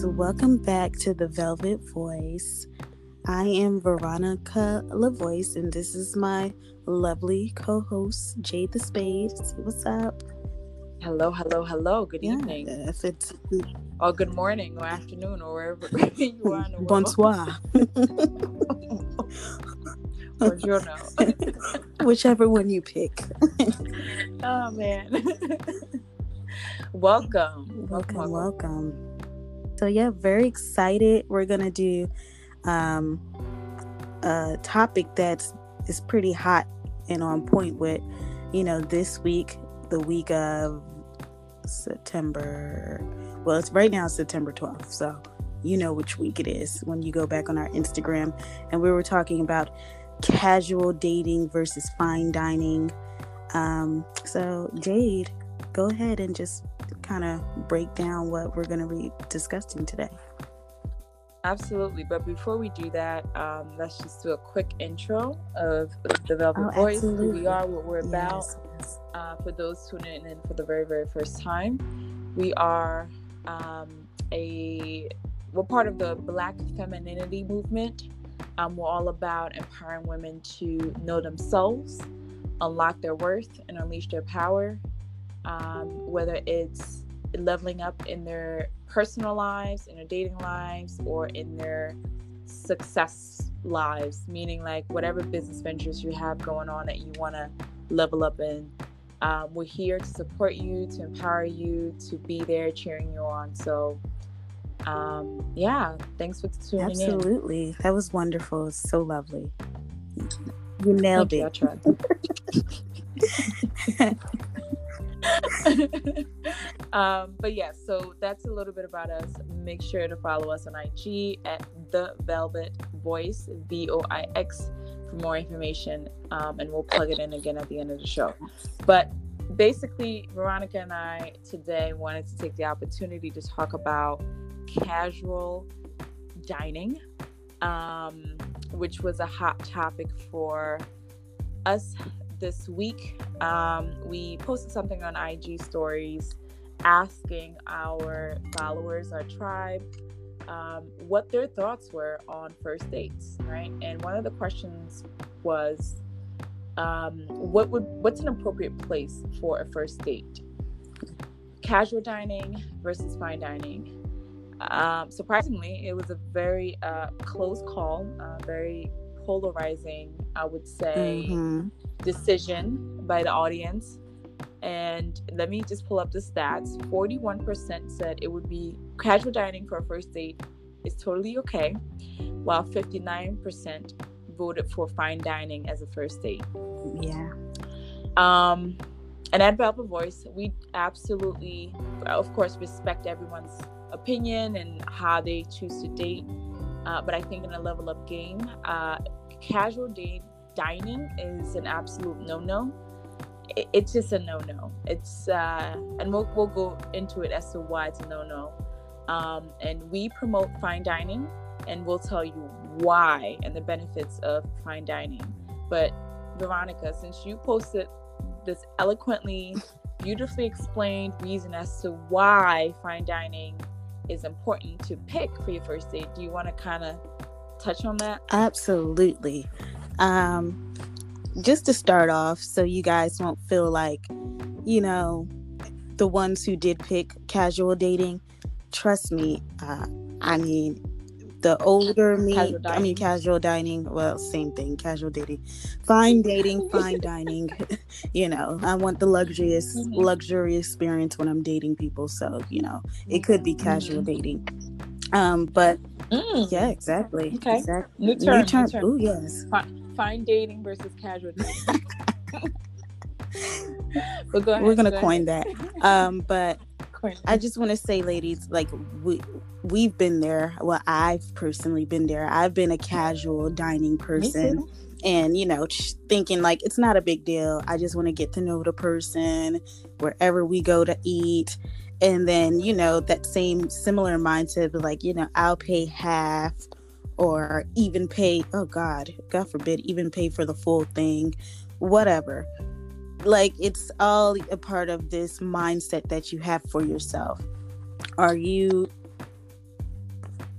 welcome back to the Velvet Voice. I am Veronica LaVoice, and this is my lovely co-host, Jade the Spade. Say what's up? Hello. Good Yeah, evening, if it's or good morning, or afternoon, or wherever you are in the world. bonsoir, Buongiorno. whichever one you pick. Oh man, welcome. So yeah, very excited. We're gonna do a topic that is pretty hot and on point with, this week, the week of September. Well, it's right now September 12th, so you know which week it is when you go back on our Instagram. And we were talking about casual dating versus fine dining. So Jade, go ahead and just kind of break down what we're going to be discussing today. Absolutely, but before we do that, let's just do a quick intro of the Velvet Voice, absolutely. who we are, what we're about. Yes. For those tuning in for the very, very first time, we are we're part of the Black femininity movement. We're all about empowering women to know themselves, unlock their worth, and unleash their power. Whether it's leveling up in their personal lives, in their dating lives, or in their success lives, meaning like whatever business ventures you have going on that you want to level up in. We're here to support you, to empower you, to be there cheering you on. So thanks for tuning in. Absolutely. That was wonderful. It's so lovely. You nailed it. I tried. But yeah, so that's a little bit about us. Make sure to follow us on IG at The Velvet Voice, VOIX, for more information, and we'll plug it in again at the end of the show. But basically, Veronica and I today wanted to take the opportunity to talk about casual dining, which was a hot topic for us this week. We posted something on IG stories asking our followers, our tribe, what their thoughts were on first dates, right? And one of the questions was, what's an appropriate place for a first date? Casual dining versus fine dining. Surprisingly, it was a very close call, very polarizing, I would say, decision by the audience. And let me just pull up the stats. 41% said it would be casual dining for a first date is totally okay, while 59% voted for fine dining as a first date. Yeah. And at Velvet Voice, we absolutely, of course, respect everyone's opinion and how they choose to date. But I think in a level up game, casual dining is an absolute no-no. It's just a no-no. It's and we'll go into it as to why it's a no-no. And we promote fine dining, and we'll tell you why and the benefits of fine dining. But Veronica, since you posted this eloquently, beautifully explained reason as to why fine dining is important to pick for your first date, do you want to kind of touch on that? Absolutely. Just to start off, so you guys won't feel like, the ones who did pick casual dating, trust me, the older me, casual dining, well, same thing, casual dating, fine dating, fine dining, I want the luxury experience when I'm dating people. So, it could be casual dating. But yeah, exactly. Okay. Exactly. New term. Oh, yes. Fine dating versus casual dating. But go ahead, we're going to coin that. But I just want to say, ladies, like we've been there. Well, I've personally been there. I've been a casual dining person, and thinking like it's not a big deal. I just want to get to know the person wherever we go to eat, and then that same similar mindset of like I'll pay half, or even pay. Oh God forbid, even pay for the full thing, whatever. Like, it's all a part of this mindset that you have for yourself. Are you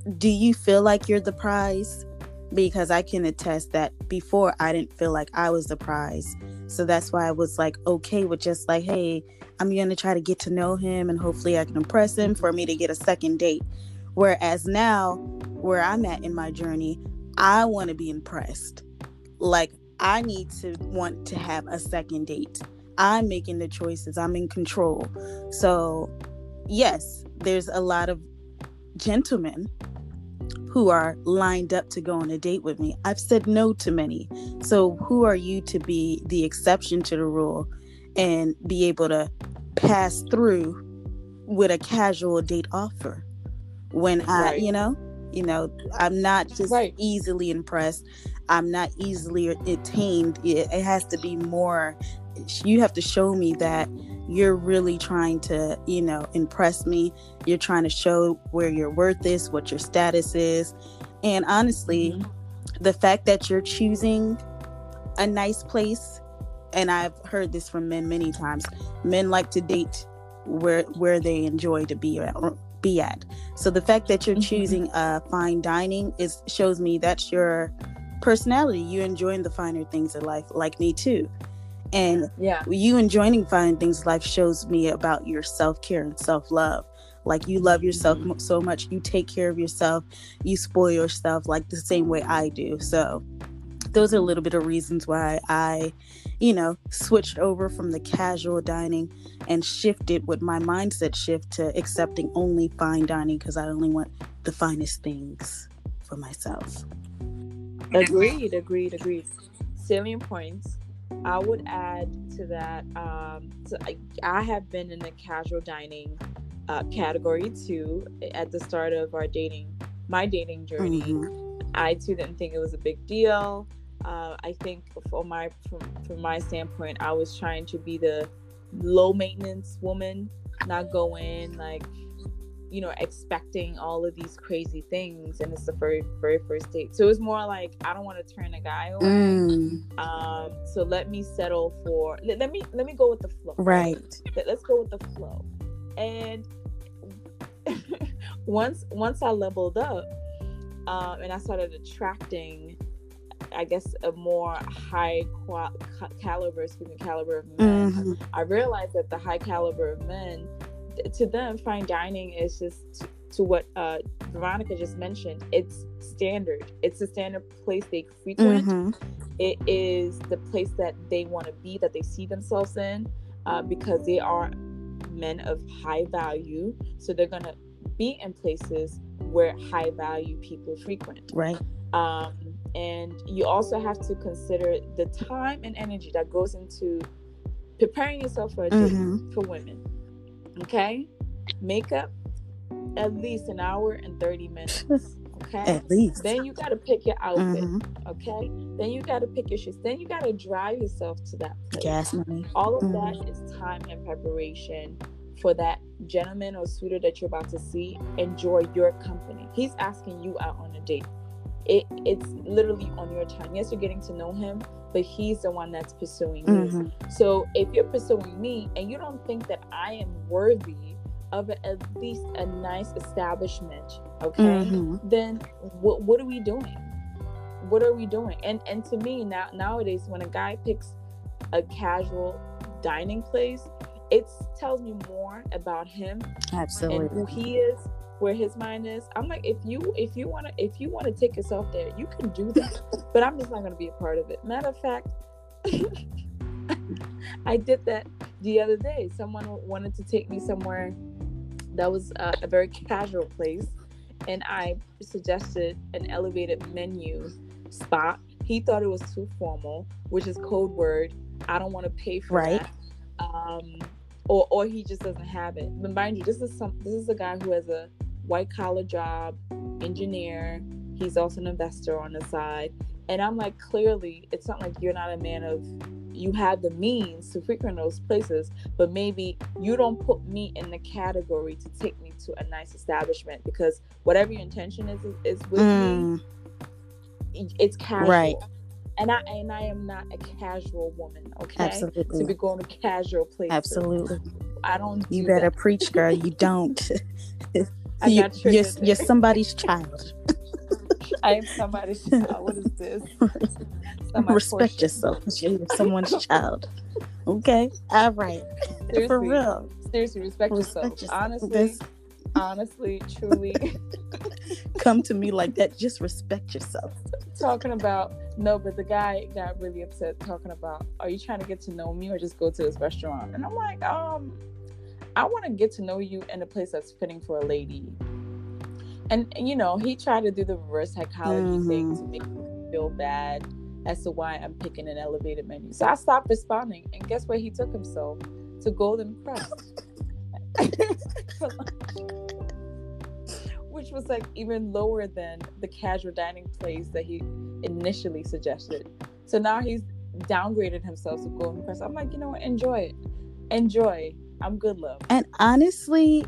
do you feel like you're the prize? Because I can attest that before I didn't feel like I was the prize. So that's why I was like okay with just like, hey, I'm going to try to get to know him and hopefully I can impress him for me to get a second date. Whereas now, where I'm at in my journey, I want to be impressed. Like, I need to want to have a second date. I'm making the choices. I'm in control. So, yes, there's a lot of gentlemen who are lined up to go on a date with me. I've said no to many. So who are you to be the exception to the rule and be able to pass through with a casual date offer when Right. I'm not just Right. easily impressed. I'm not easily attained. It has to be more. You have to show me that you're really trying to, impress me. You're trying to show where your worth is, what your status is. And honestly, the fact that you're choosing a nice place, and I've heard this from men many times, men like to date where they enjoy to be at. So the fact that you're choosing fine dining shows me that's your personality. You enjoying the finer things in life, like me too. And you enjoying fine things in life shows me about your self-care and self-love. Like, you love yourself so much. You take care of yourself. You spoil yourself like the same way I do. So those are a little bit of reasons why I, switched over from the casual dining and shifted with my mindset shift to accepting only fine dining, because I only want the finest things for myself. Agreed. Salient points. I would add to that. So I have been in the casual dining category too at the start of my dating journey. I too didn't think it was a big deal. I think from my standpoint, I was trying to be the low maintenance woman, not go in like, expecting all of these crazy things, and it's the very, very first date. So it was more like, I don't want to turn a guy away. So let me settle for let me go with the flow. Right. Let's go with the flow. And once I leveled up, and I started attracting, I guess, a more high caliber of men, I realized that the high caliber of men, to them, fine dining is just to what Veronica just mentioned. It's standard. It's a standard place they frequent. It is the place that they want to be, that they see themselves in, because they are men of high value. So they're gonna be in places where high value people frequent. Right. And you also have to consider the time and energy that goes into preparing yourself for a date for women. Okay, makeup, at least an hour and 30 minutes. Okay, at least. Then you got to pick your outfit. Okay, then you got to pick your shoes. Then you got to drive yourself to that place. Gas money. All of that is time and preparation for that gentleman or suitor that you're about to see. Enjoy your company. He's asking you out on a date. It's literally on your time. Yes, you're getting to know him, but he's the one that's pursuing you. So if you're pursuing me and you don't think that I am worthy of at least a nice establishment, okay, then what are we doing? What are we doing? And to me, nowadays, when a guy picks a casual dining place, it tells me more about him. Absolutely. And who he is, where his mind is. I'm like, if you want to take yourself there, you can do that. But I'm just not going to be a part of it. Matter of fact, I did that the other day. Someone wanted to take me somewhere that was a very casual place, and I suggested an elevated menu spot. He thought it was too formal, which is code word, I don't want to pay for that. Or he just doesn't have it. But mind you, this is a guy who has a white collar job, engineer. He's also an investor on the side. And I'm like, clearly, it's not like you're not a man of, you have the means to frequent those places, but maybe you don't put me in the category to take me to a nice establishment, because whatever your intention is with me, it's casual. Right. And I am not a casual woman, okay? Absolutely. To be going to casual places. Absolutely. I don't do You better that. preach, girl. You don't. I got triggered. You're somebody's child. I am somebody's child. What is this? Respect yourself. You're someone's child. Okay. All right. Seriously, for real. Seriously, respect yourself. Honestly, truly. Come to me like that. Just respect yourself. Talking about, no, but the guy got really upset talking about, are you trying to get to know me or just go to this restaurant? And I'm like, I want to get to know you in a place that's fitting for a lady. And he tried to do the reverse psychology thing to make me feel bad as to why I'm picking an elevated menu. So I stopped responding, and guess where he took himself? To Golden Crust. Which was like even lower than the casual dining place that he initially suggested. So now he's downgraded himself to Golden Crust. I'm like, you know what? Enjoy it. Enjoy. I'm good, love. And honestly,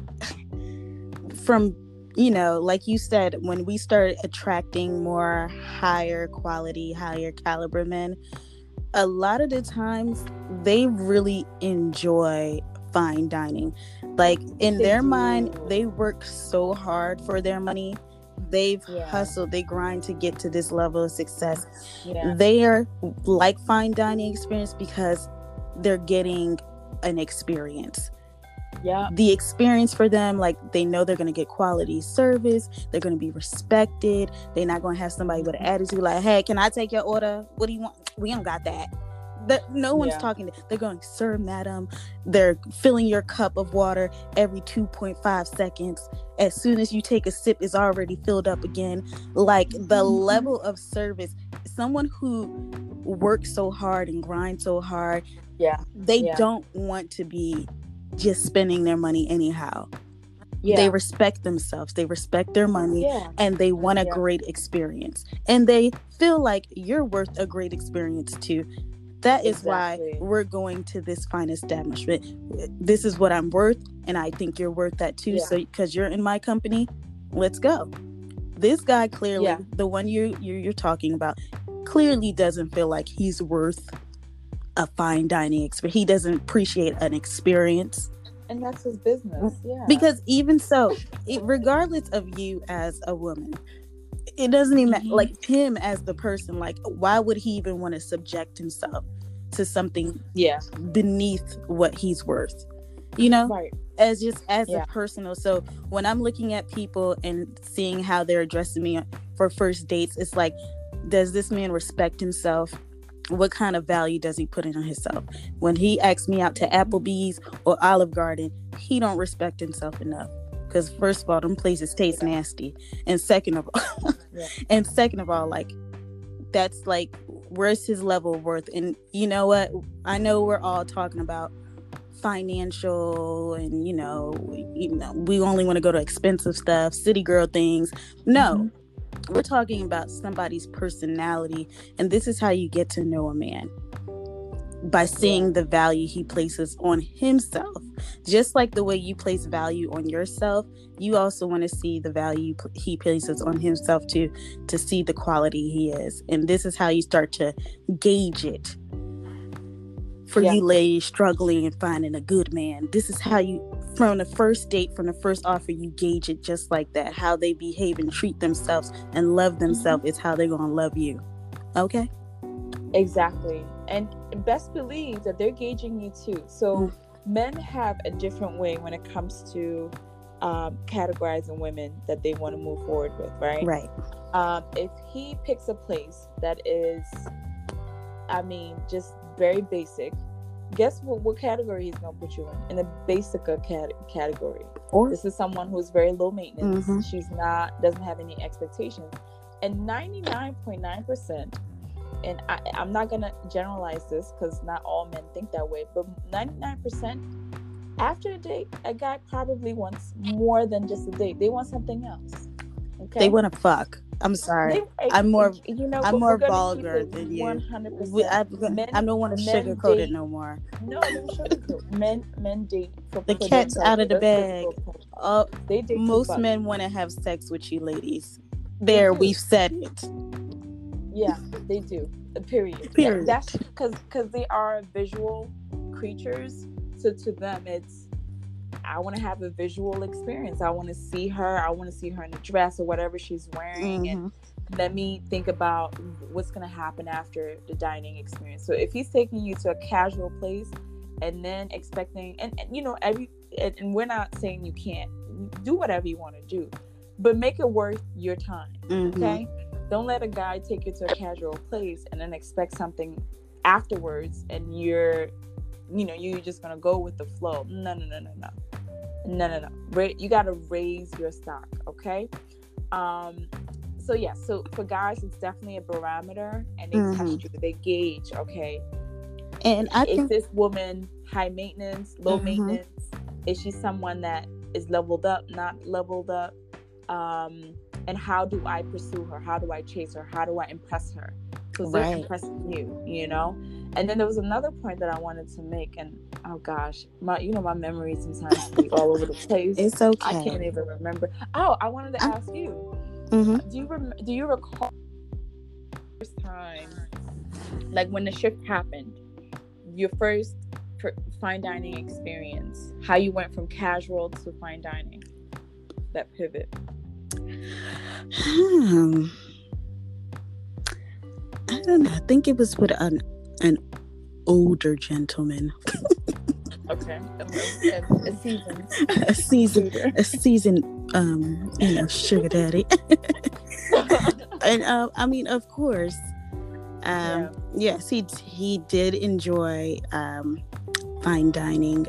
from, like you said, when we start attracting more higher quality, higher caliber men, a lot of the times they really enjoy fine dining. Like in their mind, they work so hard for their money. They've hustled, they grind to get to this level of success. They are like fine dining experience because they're getting an experience. The experience for them, like they know they're going to get quality service, they're going to be respected, they're not going to have somebody with an attitude like, hey, can I take your order? What do you want? We don't got that. No one's talking. They're going, sir, madam. They're filling your cup of water every 2.5 seconds. As soon as you take a sip, it's already filled up again. Like the level of service, someone who works so hard and grinds so hard, they don't want to be just spending their money anyhow. They respect themselves, they respect their money, and they want a great experience, and they feel like you're worth a great experience too. That is why we're going to this fine establishment. This is what I'm worth, and I think you're worth that too. So because you're in my company, let's go. This guy clearly, the one you're talking about, clearly doesn't feel like he's worth a fine dining experience. He doesn't appreciate an experience. And that's his business. Because even so, regardless of you as a woman, it doesn't even like him as the person. Like, why would he even want to subject himself to something beneath what he's worth? As a personal. So when I'm looking at people and seeing how they're addressing me for first dates, it's like, does this man respect himself? What kind of value does he put in on himself? When he asks me out to Applebee's or Olive Garden, he don't respect himself enough. Because first of all, them places taste nasty, and second of all, like, that's like, where's his level of worth? And you know what? I know we're all talking about financial, and we only want to go to expensive stuff, city girl things. No, we're talking about somebody's personality, and this is how you get to know a man. By seeing the value he places on himself. Just like the way you place value on yourself, you also want to see the value he places on himself too, to see the quality he is. And this is how you start to gauge it. For you ladies struggling and finding a good man, this is how you, from the first date, from the first offer, you gauge it just like that. How they behave and treat themselves and love themselves is how they're going to love you. Okay? Exactly. And best believe that they're gauging you too. So men have a different way when it comes to categorizing women that they want to move forward with, right? Right. If he picks a place that is, just very basic, guess what category he's going to put you in? In a basic category. Or this is someone who's very low maintenance. She's doesn't have any expectations. And 99.9%, and I'm not going to generalize this because not all men think that way, but 99%, after a date, a guy probably wants more than just a date. They want something else. Okay? They want to fuck. I'm sorry. I'm more vulgar than you. 100%. I don't want to sugarcoat it no more. No, don't sugarcoat. Men date for the cat's out of the bag. They date. Most men want to have sex with you, ladies. There, we've said it. Yeah, they do. Period. That's because they are visual creatures. So to them, it's I want to have a visual experience. I want to see her. I want to see her in a dress or whatever she's wearing, and let me think about what's going to happen after the dining experience. So if he's taking you to a casual place and then expecting, and you know, and we're not saying you can't do whatever you want to do, but make it worth your time. Okay. Don't let a guy take you to a casual place and then expect something afterwards, and you're just gonna go with the flow. No. You gotta raise your stock, okay? So for guys, it's definitely a barometer, and they test you, they gauge, okay? And is this woman high maintenance, low maintenance? Is she someone that is leveled up, not leveled up? And how do I pursue her? How do I chase her? How do I impress her? Because they're impressing you, you know? And then there was another point that I wanted to make, and oh gosh, my memory sometimes be all over the place. It's okay. I can't even remember. Oh, I wanted to ask you. Do you recall the first time, like when the shift happened, your first fine dining experience, how you went from casual to fine dining, that pivot? I don't know. I think it was with an older gentleman. Okay, a seasoned sugar daddy. And I mean, of course, yes, he did enjoy fine dining.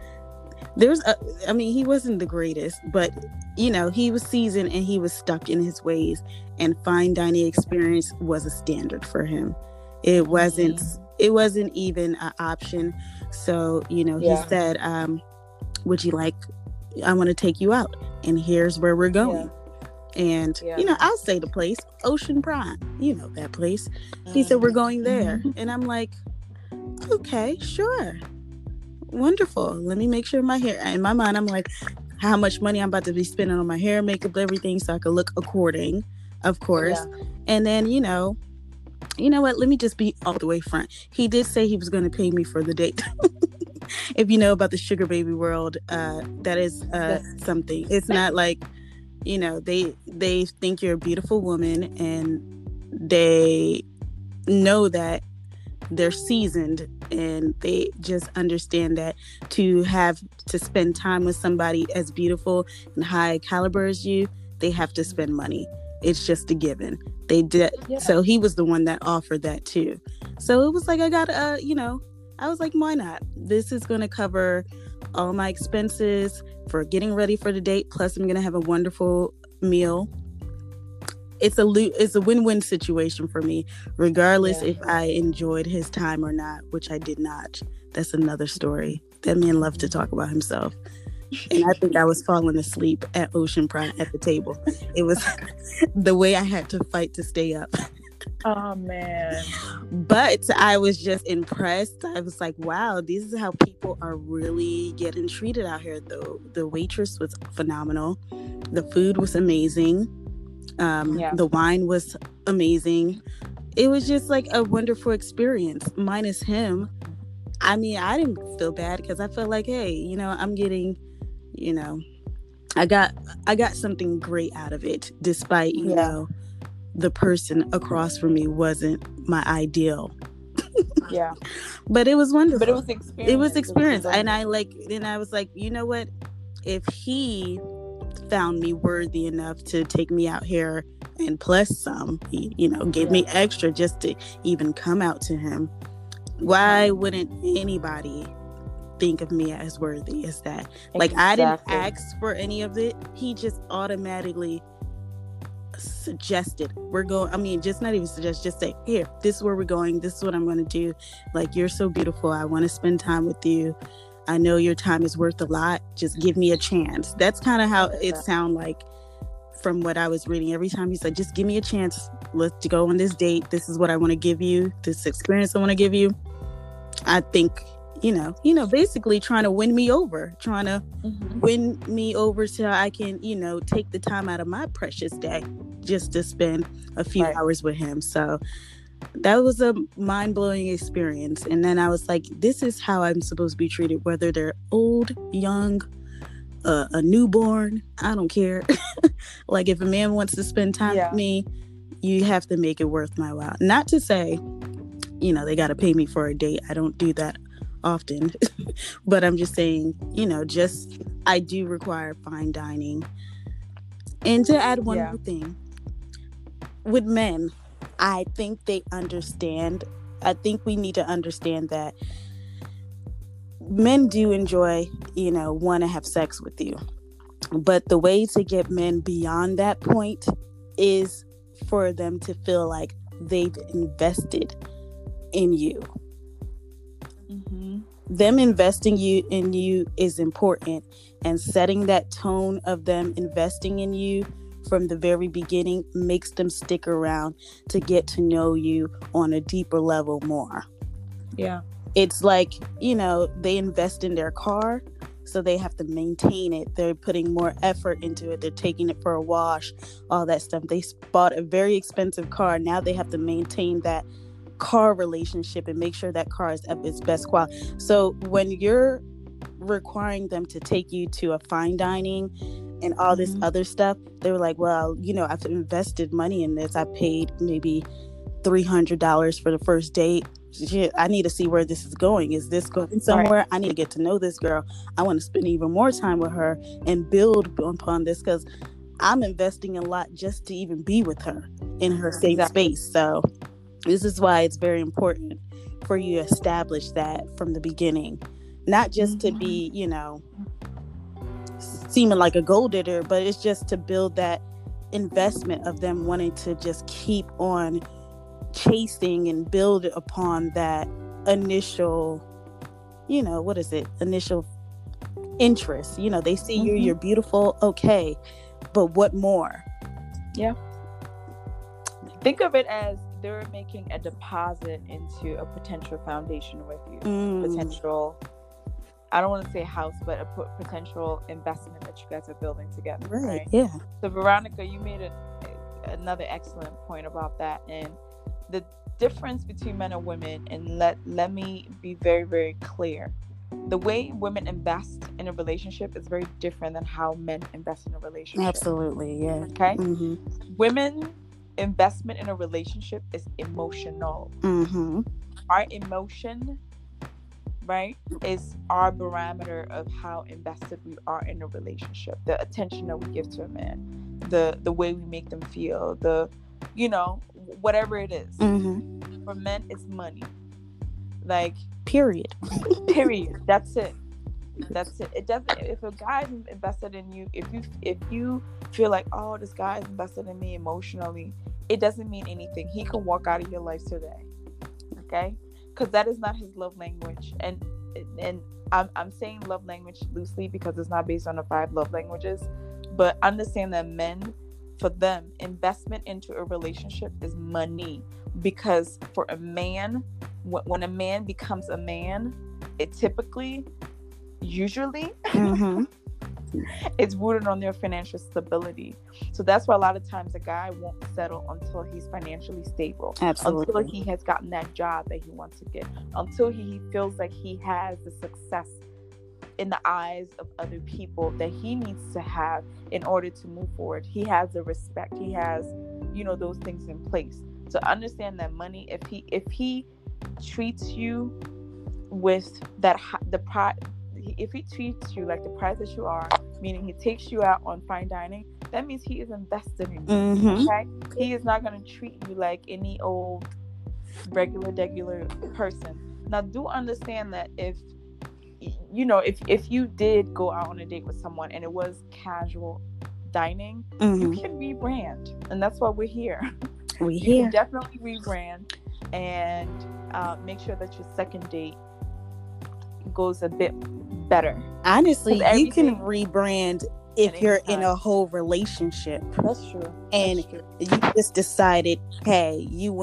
He wasn't the greatest, but he was seasoned and he was stuck in his ways, and fine dining experience was a standard for him. It wasn't even an option. So, he said, would you like, I want to take you out, and here's where we're going. And, I'll say the place, Ocean Prime, that place. He said, we're going there. And I'm like, okay, sure. Wonderful. Let me make sure my hair, in my mind, I'm like, how much money I'm about to be spending on my hair, makeup, everything, so I could look according, of course. Yeah. And then, you know what, let me just be all the way front. He did say he was going to pay me for the date. If you know about the sugar baby world, that is something. It's not like, they think you're a beautiful woman, and they know that they're seasoned, and they just understand that to spend time with somebody as beautiful and high caliber as you, they have to spend money. It's just a given. They did. Yeah. So he was the one that offered that too. So it was like, I got I was like, why not? This is going to cover all my expenses for getting ready for the date. Plus I'm going to have a wonderful meal. It's a win-win situation for me, regardless if I enjoyed his time or not, which I did not. That's another story. That man loved to talk about himself. And I think I was falling asleep at Ocean Prime at the table. It was the way I had to fight to stay up. Oh, man. But I was just impressed. I was like, wow, this is how people are really getting treated out here, though. The waitress was phenomenal. The food was amazing. The wine was amazing. It was just like a wonderful experience, minus him. I mean, I didn't feel bad because I felt like, hey, I'm getting, I got something great out of it, despite, the person across from me wasn't my ideal. Yeah. But it was wonderful. But it was experience. It was experience. And I was like, you know what? If he found me worthy enough to take me out here and plus some, he, gave me extra just to even come out to him, why wouldn't anybody think of me as worthy as that? Like, I didn't ask for any of it. He just automatically suggested just not even suggest, just say, here, this is where we're going, this is what I'm going to do. Like, you're so beautiful, I want to spend time with you, I know your time is worth a lot, just give me a chance. That's kind of how it sounded like from what I was reading. Every time he said, just give me a chance, let's go on this date, this is what I want to give you, this experience I want to give you. I think basically trying to win me over so I can, take the time out of my precious day just to spend a few hours with him. So that was a mind-blowing experience. And then I was like, this is how I'm supposed to be treated, whether they're old, young, a newborn. I don't care. Like, if a man wants to spend time with me, you have to make it worth my while. Not to say, you know, they got to pay me for a date. I don't do that often. But I'm just saying, you know, just I do require fine dining. And to add one more thing, with men, I think they understand. I think we need to understand that men do enjoy, you know, want to have sex with you. But the way to get men beyond that point is for them to feel like they've invested in you. Them investing in you is important, and setting that tone of them investing in you from the very beginning makes them stick around to get to know you on a deeper level more. Yeah. It's like, you know, they invest in their car, so they have to maintain it. They're putting more effort into it. They're taking it for a wash, all that stuff. They bought a very expensive car. Now they have to maintain that car relationship and make sure that car is at its best quality. So when you're requiring them to take you to a fine dining and all this other stuff, they were like, well, you know, I've invested money in this. I paid maybe $300 for the first date. Shit, I need to see where this is going. Is this going somewhere? I need to get to know this girl. I want to spend even more time with her and build upon this, because I'm investing a lot just to even be with her in her safe space. So this is why it's very important for you to establish that from the beginning, not just to be, you know, seeming like a gold digger, but it's just to build that investment of them wanting to just keep on chasing and build upon that initial, you know, what is it? Initial interest. You know, they see you, you're beautiful. Okay. But what more? Yeah. Think of it as they're making a deposit into a potential foundation with you. Potential, I don't want to say house, but a potential investment that you guys are building together. Right? Yeah. So Veronica, you made another excellent point about that, and the difference between men and women. And let me be very, very clear. The way women invest in a relationship is very different than how men invest in a relationship. Absolutely. Yeah. Okay. Women investment in a relationship is emotional. Our emotion, right, is our barometer of how invested we are in a relationship. The attention that we give to a man, the way we make them feel, the, you know, whatever it is. For men, it's money. Like, period. That's it. It doesn't. If a guy's invested in you, if you feel like, oh, this guy's invested in me emotionally, it doesn't mean anything. He can walk out of your life today, okay? Because that is not his love language. And I'm saying love language loosely because it's not based on the 5 love languages. But understand that men, for them, investment into a relationship is money. Because for a man, when a man becomes a man, it typically, usually, it's rooted on their financial stability. So that's why a lot of times a guy won't settle until he's financially stable. Absolutely. Until he has gotten that job that he wants to get. Until he feels like he has the success in the eyes of other people that he needs to have in order to move forward. He has the respect. He has, you know, those things in place. So understand that money, if he treats you with that, if he treats you like the price that you are, meaning he takes you out on fine dining, that means he is invested in you. Okay? He is not going to treat you like any old regular person. Now, do understand that if you did go out on a date with someone and it was casual dining, you can rebrand, and that's why we're here. You can definitely rebrand and make sure that your second date goes a bit better. Honestly, you can rebrand if you're in a whole relationship. That's true. And you just decided, hey,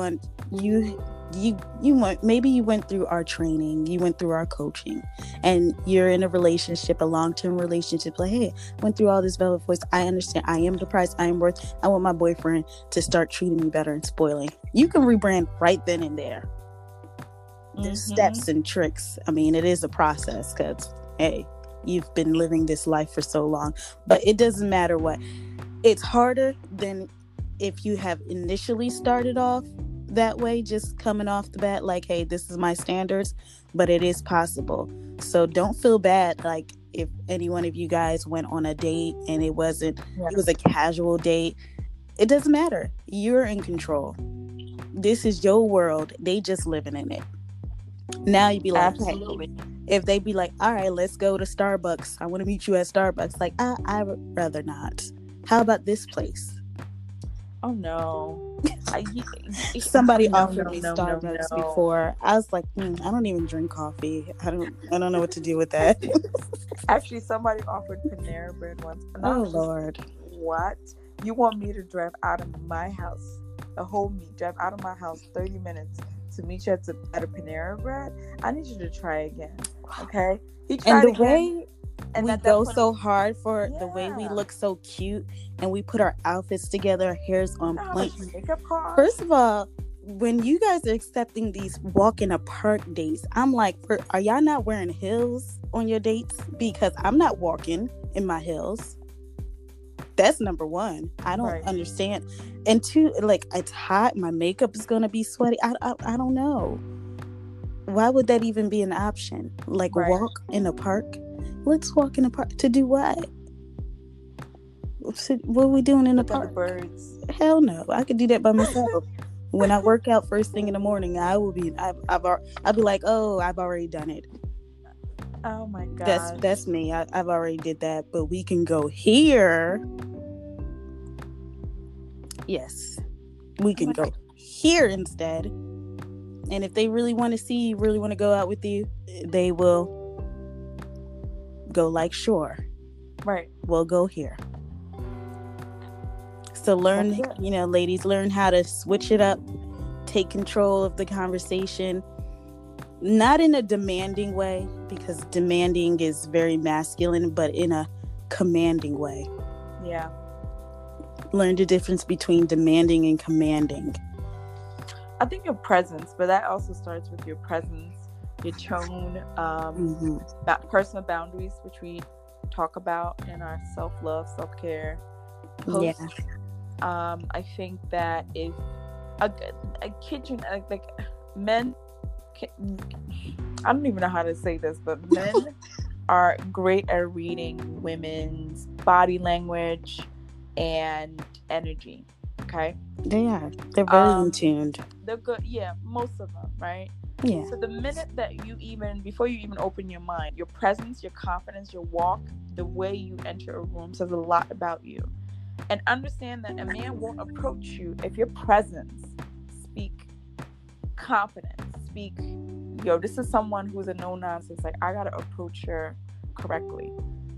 maybe you went through our training, you went through our coaching, and you're in a relationship, a long-term relationship, like, hey, I went through all this Velvet Voice. I understand I am the price I am worth. I want my boyfriend to start treating me better and spoiling. You can rebrand right then and there. There's steps and tricks. I mean, it is a process because, hey, you've been living this life for so long. But it doesn't matter what. It's harder than if you have initially started off that way, just coming off the bat like, hey, this is my standards, but it is possible. So don't feel bad like if any one of you guys went on a date and it was a casual date. It doesn't matter. You're in control. This is your world. They just living in it. Now you'd be like, absolutely. Hey, if they be like, all right, let's go to Starbucks. I want to meet you at Starbucks. Like, I would rather not. How about this place? Oh no. Somebody offered me Starbucks before. I was like, I don't even drink coffee. I don't know what to do with that. Actually, somebody offered Panera Bread once. Oh Lord. What? You want me to drive out of my house, drive out of my house 30 minutes to meet you at a Panera Bread? I need you to try again, okay? He tried and the again, way and we go so hard for the way we look so cute, and we put our outfits together, our hair's on point. First of all, when you guys are accepting these walk in a park dates, I'm like, are y'all not wearing heels on your dates? Because I'm not walking in my heels. That's number one. I don't understand. And two, like, it's hot. My makeup is going to be sweaty. I don't know. Why would that even be an option? Like, walk in a park? Let's walk in a park. To do what? What are we doing in the park? Birds. Hell no. I could do that by myself. When I work out first thing in the morning, I'll be like, oh, I've already done it. Oh my god. That's me. I've already did that, but we can go here. Yes. We can go here instead. And if they really want to see you, really want to go out with you, they will go like, sure. Right. We'll go here. So learn, ladies, learn how to switch it up, take control of the conversation. Not in a demanding way, because demanding is very masculine, but in a commanding way. Yeah. Learn the difference between demanding and commanding. I think your presence, but that also starts with your presence, your tone, personal boundaries, which we talk about in our self-love, self-care post. Yeah. I think that if a kitchen, like men, I don't even know how to say this, but men are great at reading women's body language and energy. Okay, they are. They're very in tuned. They're good. Yeah, most of them, right? Yeah. So the minute that before you even open your mind, your presence, your confidence, your walk, the way you enter a room says a lot about you. And understand that a man won't approach you if your presence speak confidence. Speak, this is someone who's a no nonsense. Like, I gotta approach her correctly.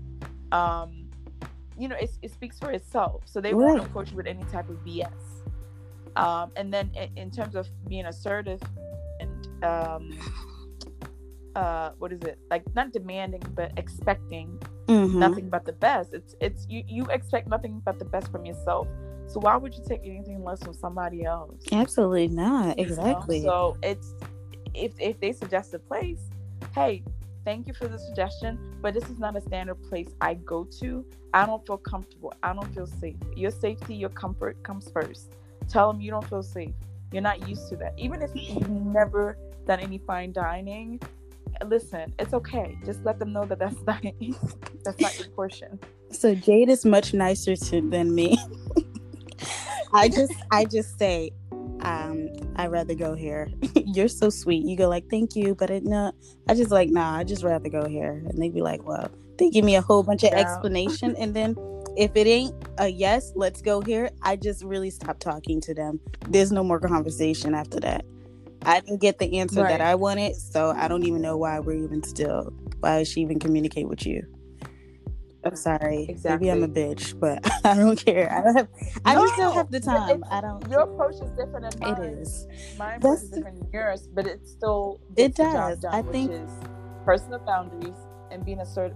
It speaks for itself. So they won't approach you with any type of BS. And then in terms of being assertive and what is it? Like, not demanding, but expecting nothing but the best. It's you expect nothing but the best from yourself. So why would you take anything less from somebody else? Absolutely not. Exactly. So it's if they suggest a place, hey, thank you for the suggestion, but this is not a standard place I go to. I don't feel comfortable. I don't feel safe. Your safety, your comfort comes first. Tell them you don't feel safe. You're not used to that. Even if you've never done any fine dining, listen, it's okay. Just let them know that that's not your portion. So Jade is much nicer than me. I just say, I'd rather go here. You're so sweet. You go like, thank you, but I just like, nah, I just rather go here. And they be like, well, they give me a whole bunch of explanation, and then if it ain't a yes, let's go here, I just really stop talking to them. There's no more conversation after that. I didn't get the answer that I wanted, so I don't even know why why she even communicate with you. I'm sorry. Exactly. Maybe I'm a bitch, but I don't care. I just don't have the time. Your approach is different than mine. It is. My approach is different than yours, but it still it does. I think which is personal boundaries and being assertive,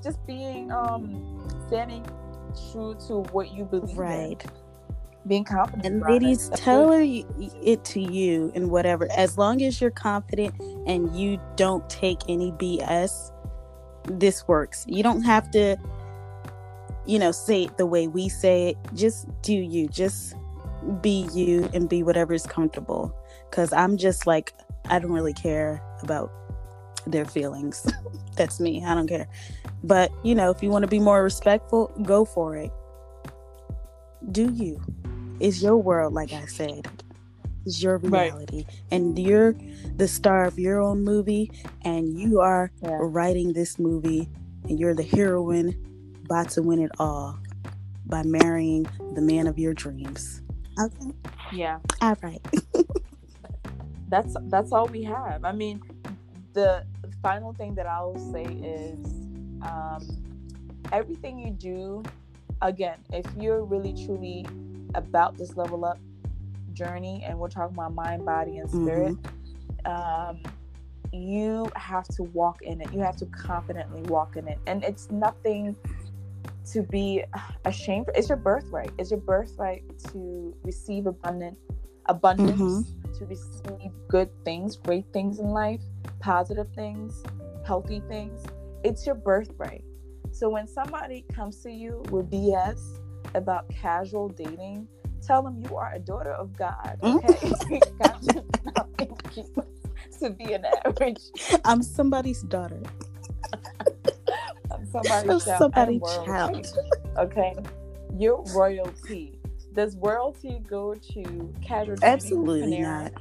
standing true to what you believe in. Being confident. And ladies, tell her it to you and whatever. As long as you're confident and you don't take any BS, this works. You don't have to, say it the way we say it. Just do you. Just be you and be whatever is comfortable. Because I'm just like, I don't really care about their feelings. That's me. I don't care. But, if you want to be more respectful, go for it. Do you. It's your world, like I said. It's your reality. Right. And you're the star of your own movie, and you are writing this movie, and you're the heroine about to win it all by marrying the man of your dreams. Okay. Yeah. All right. That's all we have. I mean, the final thing that I'll say is everything you do, again, if you're really truly about this level up journey, and we're talking about mind, body, and spirit, you have to walk in it. You have to confidently walk in it. And it's nothing to be ashamed for. It's your birthright. It's your birthright to receive abundance, to receive good things, great things in life, positive things, healthy things. It's your birthright. So when somebody comes to you with BS about casual dating, tell them you are a daughter of God. Okay, God does not make you to be an average. I'm somebody's daughter. I'm somebody's child. Okay, you're royalty. Does royalty go to casual dining? Absolutely not.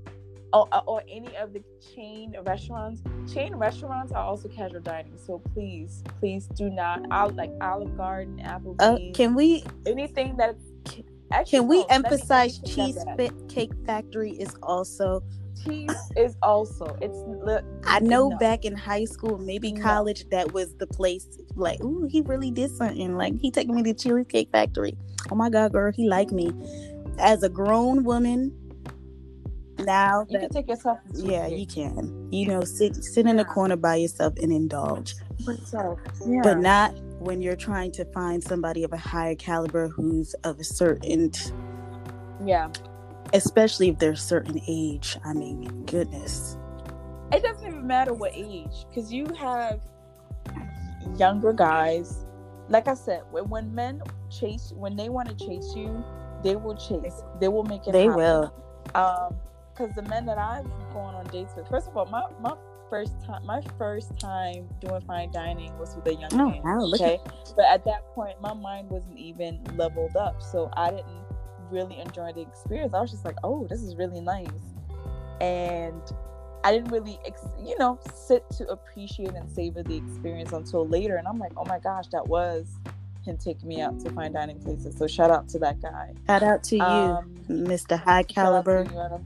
Or any of the chain restaurants. Chain restaurants are also casual dining. So please do not. Like Olive Garden, Applebee's. Can we? Anything that. Actually, can we emphasize Cheesecake Factory is also. Cheese is also. I know back in high school, maybe college, that was the place. Like, ooh, he really did something. Like, he taking me to Cheesecake Factory. Oh my God, girl, he liked me. As a grown woman. Now you can take yourself to you can sit in a corner by yourself and indulge, but not when you're trying to find somebody of a higher caliber who's of a certain especially if they're a certain age. I mean, goodness, it doesn't even matter what age, because you have younger guys, like I said, when men chase, when they want to chase you, they will they will make it happen. Will because the men that I've gone on dates with, first of all, my first time doing fine dining was with a young man. Wow, okay, but at that point, my mind wasn't even leveled up, so I didn't really enjoy the experience. I was just like, oh, this is really nice, and I didn't really, sit to appreciate and savor the experience until later. And I'm like, oh my gosh, that was him taking me out to fine dining places. So shout out to that guy. Shout out to you, Mr. High Caliber.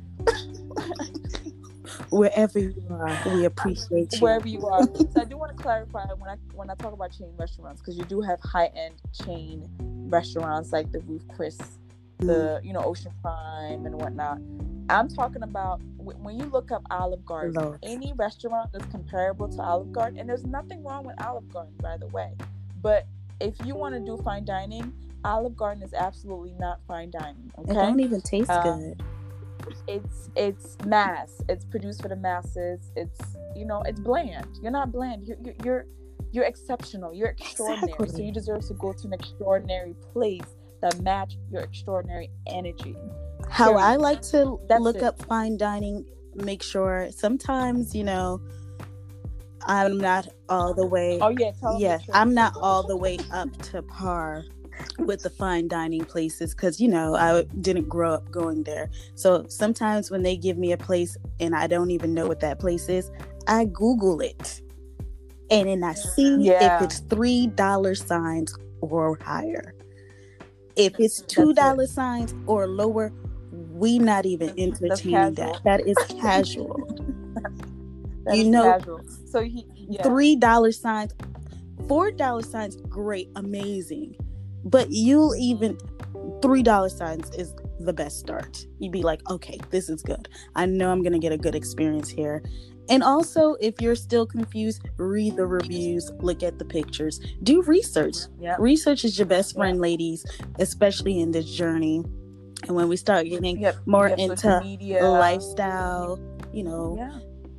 Wherever you are, we appreciate you. Wherever you are. So I do want to clarify when I talk about chain restaurants, because you do have high-end chain restaurants like the Ruth Chris, the Ocean Prime and whatnot. I'm talking about when you look up Olive Garden, any restaurant that's comparable to Olive Garden, and there's nothing wrong with Olive Garden, by the way, but if you want to do fine dining, Olive Garden is absolutely not fine dining. Okay, it don't even taste good. It's mass. It's produced for the masses. It's it's bland. You're not bland. You're exceptional. You're extraordinary. Exactly. So you deserve to go to an extraordinary place that match your extraordinary energy. How I like to look up fine dining, make sure sometimes I'm not all the way. Oh yeah, I'm not all the way up to par with the fine dining places, because I didn't grow up going there. So sometimes when they give me a place and I don't even know what that place is, I Google it, and then I see if it's $3 signs or higher. If it's $2 signs or lower, we not even entertaining that. That is casual. Casual. So $3 signs, $4 signs, great, amazing. But you'll even $3 signs is the best start. You'd be like, okay, this is good. I know I'm gonna get a good experience here. And also, if you're still confused, read the reviews, look at the pictures, do research. Yep. Research is your best friend, ladies, especially in this journey. And when we start getting more into lifestyle,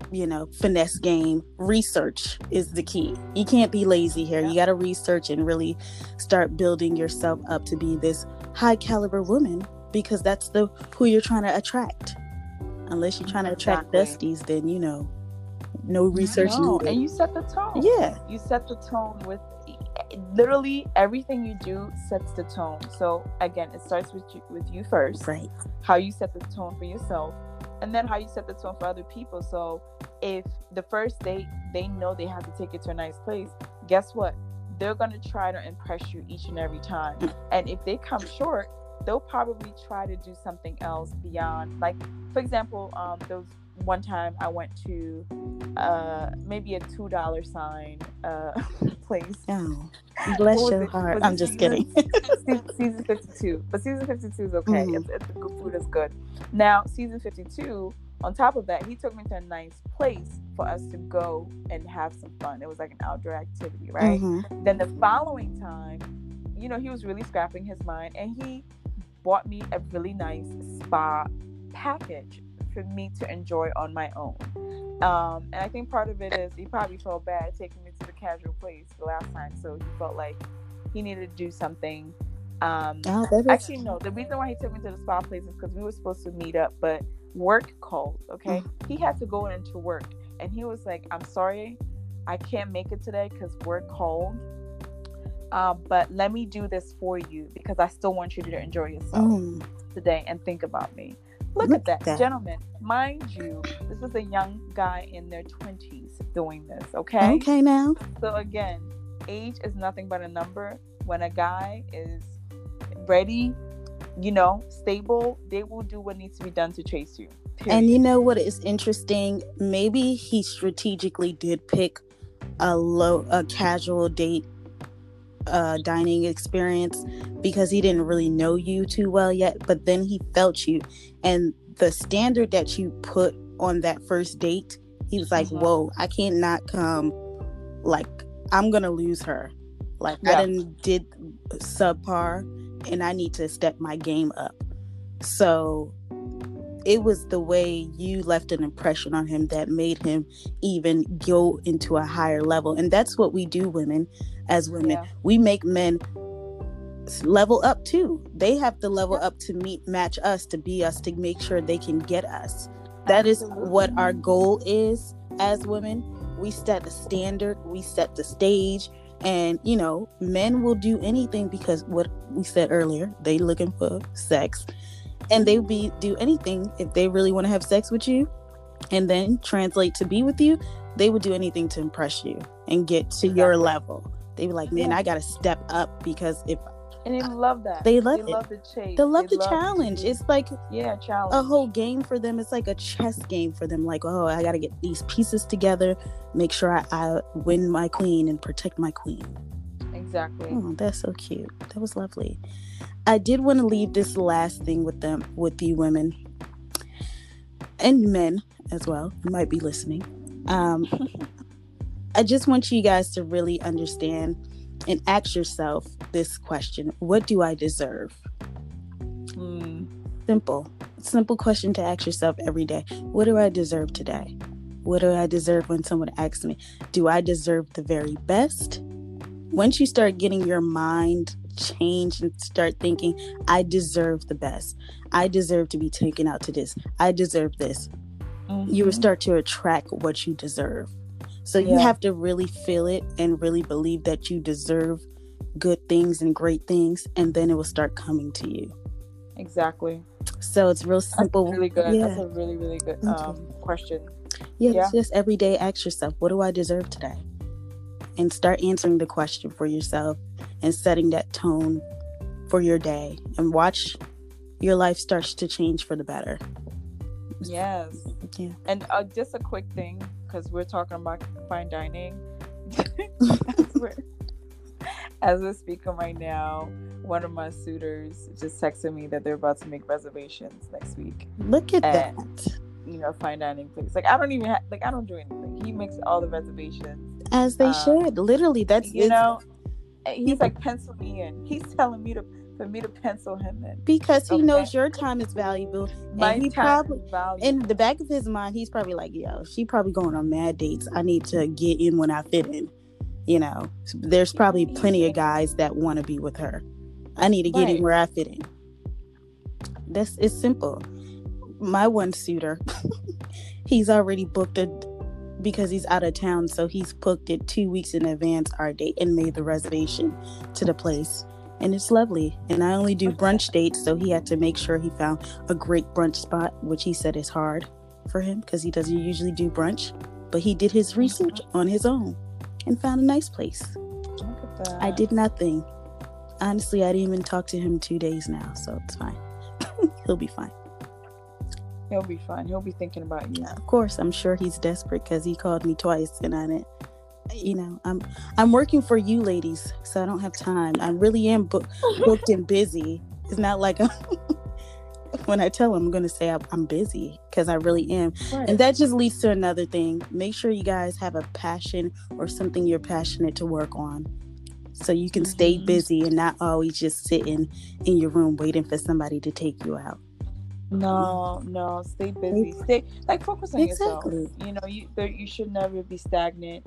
finesse game. Research is the key. You can't be lazy here. You got to research and really start building yourself up to be this high caliber woman, because that's who you're trying to attract. Unless you're trying to attract besties, then no research needed. And you set the tone. Yeah, you set the tone with literally everything you do sets the tone. So again, it starts with you first, right? How you set the tone for yourself, and then how you set the tone for other people. So if the first date, they know they have to take you to a nice place, guess what? They're going to try to impress you each and every time. And if they come short, they'll probably try to do something else beyond. Like, for example, there was one time I went to maybe a $2 sign place. Oh, bless your heart. I'm just kidding. Season 52. But season 52 is okay. Mm-hmm. The food is good. Now, season 52, on top of that, he took me to a nice place for us to go and have some fun. It was like an outdoor activity, right? Mm-hmm. Then the following time, he was really scrapping his mind, and he bought me a really nice spa package for me to enjoy on my own. And I think part of it is he probably felt bad taking me to the casual place the last time, so he felt like he needed to do something. Actually, no. The reason why he took me to the spa place is because we were supposed to meet up, but work called. Okay, he had to go into work, and he was like, "I'm sorry, I can't make it today because work called. But let me do this for you because I still want you to enjoy yourself today and think about me." Look at that, gentlemen. Mind you, this was a young guy in their 20s doing this, okay? Okay, now. So again, age is nothing but a number. When a guy is ready, stable, they will do what needs to be done to chase you. Period. And you know what is interesting? Maybe he strategically did pick a casual date dining experience because he didn't really know you too well yet, but then he felt you, and the standard that you put on that first date, he was like, whoa, I can't not come, like I'm gonna lose her, like I did subpar and I need to step my game up. So it was the way you left an impression on him that made him even go into a higher level. And that's what we do, women. As women, we make men level up too. They have to level up to match us, to be us, to make sure they can get us. That is what our goal is as women. We set the standard, we set the stage, and men will do anything because what we said earlier, they looking for sex, and they do anything if they really want to have sex with you and then translate to be with you. They would do anything to impress you and get to your level. They were like, man, I got to step up because and they love that. They love the chase. They love the challenge. It's like challenge. A whole game for them. It's like a chess game for them. Like, oh, I got to get these pieces together, make sure I win my queen and protect my queen. Exactly. Oh, that's so cute. That was lovely. I did want to leave this last thing with you women and men as well. You might be listening. I just want you guys to really understand and ask yourself this question: what do I deserve? Simple question to ask yourself every day. What do I deserve today? What do I deserve when someone asks me? Do I deserve the very best? Once you start getting your mind changed and start thinking, I deserve the best, I deserve to be taken out to this, I deserve this, you will start to attract what you deserve. So you have to really feel it and really believe that you deserve good things and great things, and then it will start coming to you. Exactly. So it's real simple. That's really good. That's a really, really good question. It's just every day ask yourself, what do I deserve today? And start answering the question for yourself and setting that tone for your day, and watch your life starts to change for the better. Yes. Yeah. And just a quick thing, because we're talking about fine dining. As we're speaking right now, one of my suitors just texted me that they're about to make reservations next week. Look at that. Fine dining place. Like, I don't even I don't do anything. He makes all the reservations. As they should. Literally, that's he's like, pencil me in. He's telling me to for me to pencil him in. Because he knows your time is valuable. My and he time probably, is valuable. in the back of his mind, he's probably like, yo, she probably going on mad dates. I need to get in when I fit in. You know, there's probably plenty of guys that want to be with her. I need to get in where I fit in. It's simple. My one suitor, he's already booked because he's out of town, so he's booked it 2 weeks in advance, our date, and made the reservation to the place. And it's lovely. And I only do brunch dates, so he had to make sure he found a great brunch spot, which he said is hard for him because he doesn't usually do brunch. But he did his research on his own and found a nice place. Look at that. I did nothing. Honestly, I didn't even talk to him in 2 days now, so it's fine. He'll be fine. He'll be fine. He'll be thinking about you. Of course, I'm sure he's desperate because he called me twice, and I didn't. You know, I'm working for you ladies, so I don't have time. I really am booked and busy. It's not like when I tell him I'm going to say I'm busy, because I really am. Right. And that just leads to another thing. Make sure you guys have a passion or something you're passionate to work on, so you can stay busy and not always just sitting in your room waiting for somebody to take you out. No, stay busy. Stay focus on yourself. You know, you should never be stagnant.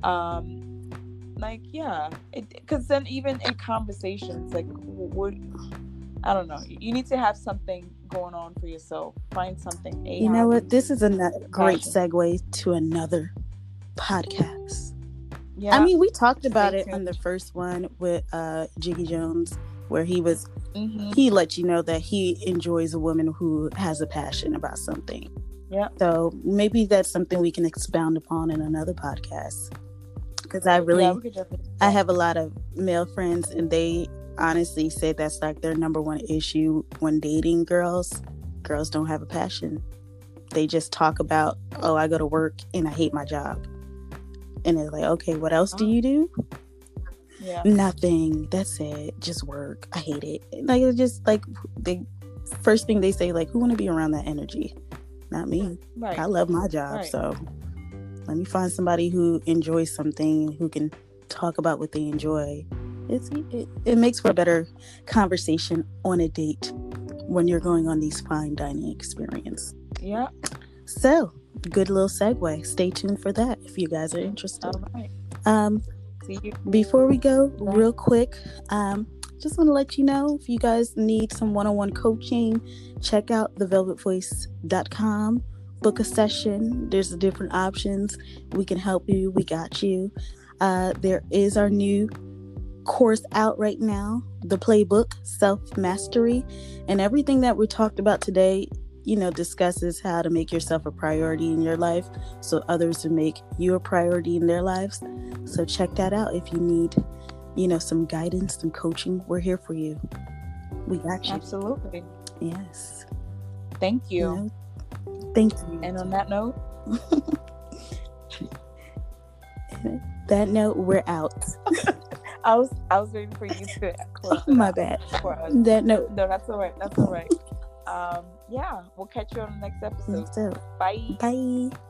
Because then even in conversations, like, I don't know, you need to have something going on for yourself. Find something. You know what? This is a great segue to another podcast. Yeah, I mean, we talked about it on the first one with Jiggy Jones, where he was. He let you know that he enjoys a woman who has a passion about something. Yeah. So maybe that's something we can expound upon in another podcast. Because I have a lot of male friends, and they honestly say that's like their number one issue when dating girls. Girls don't have a passion. They just talk about, oh, I go to work and I hate my job. And they're like, okay, what else do you do? Yeah. Nothing. That's it. Just work. I hate it. Like, it's just like the first thing they say, like, who want to be around that energy? Not me. Right. I love my job. Right. So let me find somebody who enjoys something, who can talk about what they enjoy. It makes for a better conversation on a date when you're going on these fine dining experience. Yeah. So, good little segue. Stay tuned for that if you guys are interested. All right. Before we go, real quick, just want to let you know, if you guys need some one-on-one coaching, check out thevelvetvoice.com. Book a session. There's different options. We can help you. We got you. There is our new course out right now, the playbook, self-mastery, and everything that we talked about today, discusses how to make yourself a priority in your life so others will make you a priority in their lives. So check that out if you need, some guidance, some coaching. We're here for you. We got you. Absolutely. Yes. Thank you. Thank you. And on that note, we're out. I was waiting for you to close. My bad. That note. No, that's all right. That's all right. We'll catch you on the next episode. Bye. Bye.